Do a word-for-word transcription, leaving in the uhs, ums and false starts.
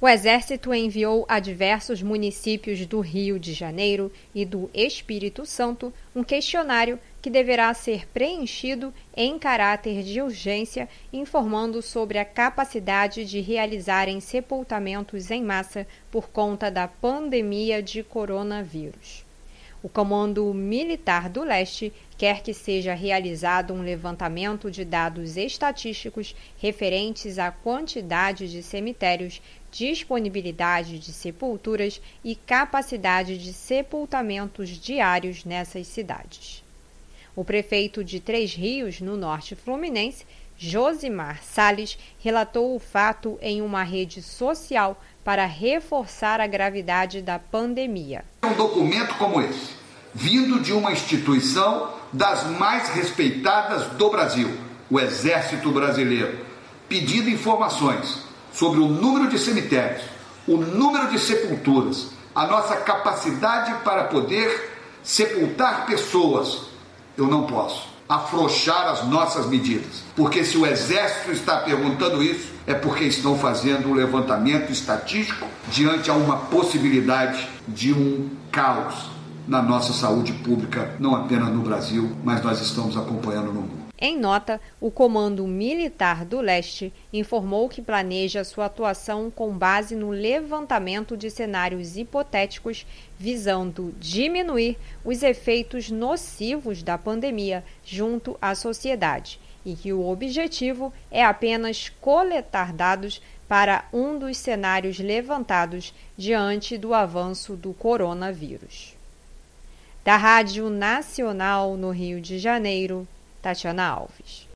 O Exército enviou a diversos municípios do Rio de Janeiro e do Espírito Santo um questionário que deverá ser preenchido em caráter de urgência, informando sobre a capacidade de realizarem sepultamentos em massa por conta da pandemia de coronavírus. O Comando Militar do Leste quer que seja realizado um levantamento de dados estatísticos referentes à quantidade de cemitérios, disponibilidade de sepulturas e capacidade de sepultamentos diários nessas cidades. O prefeito de Três Rios, no norte fluminense, Josimar Salles, relatou o fato em uma rede social para reforçar a gravidade da pandemia. Um documento como esse, vindo de uma instituição das mais respeitadas do Brasil, o Exército Brasileiro, pedindo informações sobre o número de cemitérios, o número de sepulturas, a nossa capacidade para poder sepultar pessoas. Eu não posso afrouxar as nossas medidas, porque se o Exército está perguntando isso, é porque estão fazendo um levantamento estatístico diante a uma possibilidade de um caos na nossa saúde pública, não apenas no Brasil, mas nós estamos acompanhando no mundo. Em nota, o Comando Militar do Leste informou que planeja sua atuação com base no levantamento de cenários hipotéticos, visando diminuir os efeitos nocivos da pandemia junto à sociedade, e que o objetivo é apenas coletar dados para um dos cenários levantados diante do avanço do coronavírus. Da Rádio Nacional no Rio de Janeiro, Tatiana Alves.